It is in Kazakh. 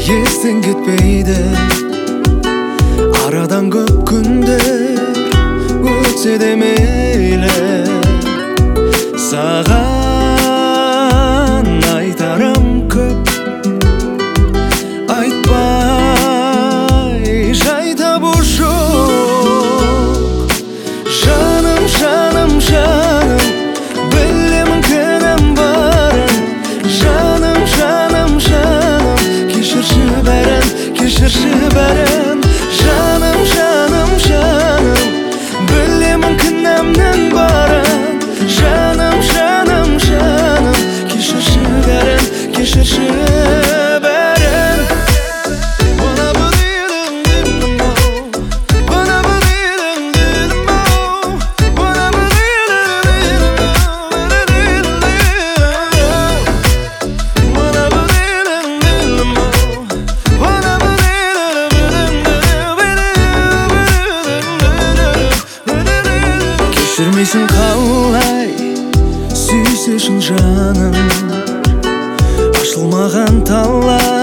естен кетпейді. Арадан көп күндер өтсе де мейлі, саған айтарым көп. Айтпай жай табу жоқ. Жаным, жаным, жаным, білемін кінәм барын. Жаным, жаным, жаным, кешірші бәрін, кешірші бәрін. Жаным, жаным, жаным, білемін кінәмнің барын. Жаным, жаным, жаным, кешірші бәрін, кешірші бәрін. Кешірмейсің қалай сүйсе шын жаным, ашылмаған талай